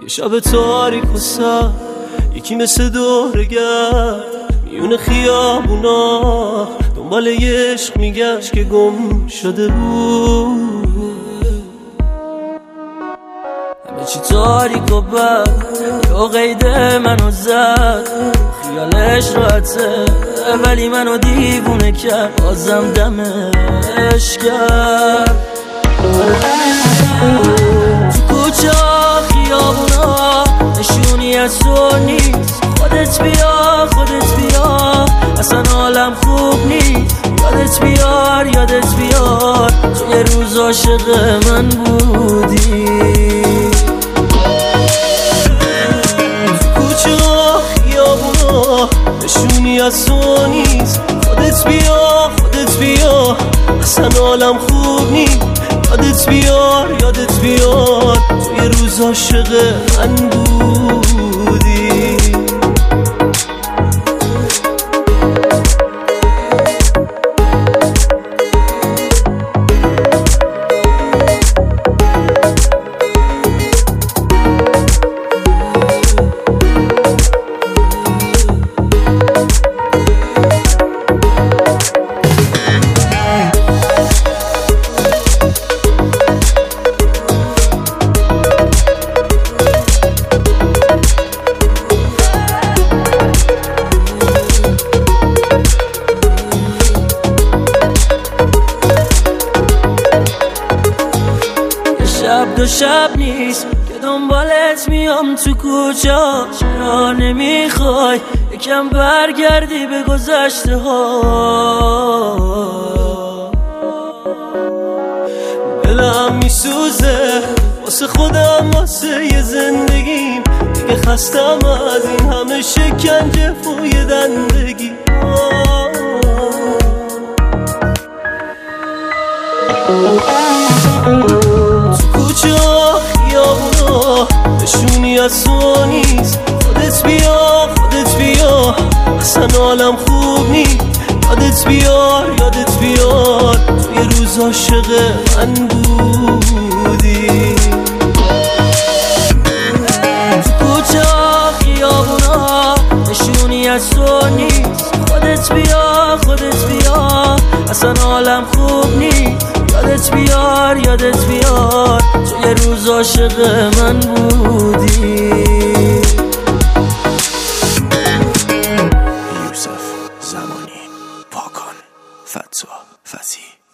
یه شب تاریک و سر، یکی مثل دورگرد میون خیابونا دنبال یه عشق میگشت که گم شده بود. همه چی تاریک و بد، یا قید منو زد، خیالش راحته ولی منو دیوونه کرد، بازم دمش کرد. تو کوچه ها خیابونا نشونی از تو نیست، خودت بیا خودت بیا، اصلا حالم خوب نیست. یادت بیار یادت بیار، تو یه روز عاشق من بودی. تو کوچه ها خیابونا نشونی از تو نیست، خودت بیا خودت بیا، اصلا حالم خوب نیست. یادت بیار یادت بیار، تو یه روز عاشق من بودی. شب دو شب نیست که دنبالت میام تو کوچه، چرا نمیخوای یکم برگردی به گذشته ها؟ دلم میسوزه واسه خودم واسه یه زندگیم، دیگه خستم از این همه شکنجه و یه دندگی. کوچه ها خیابونا نشونی از تو نیست، خودت بیا خودت بیا، اصلا حالم خوب نیست. یادت بیار یادت بیار، تو یه روز عاشق من بودی. تو کوچه ها خیابونا نشونی از تو نیست، خودت بیا خودت بیا، اصلا حالم خوب نیست. یادت بیار یادت بیار، تو یه روز عاشق من بودی. یوسف زمانی، پاکان، فتوح، فسی.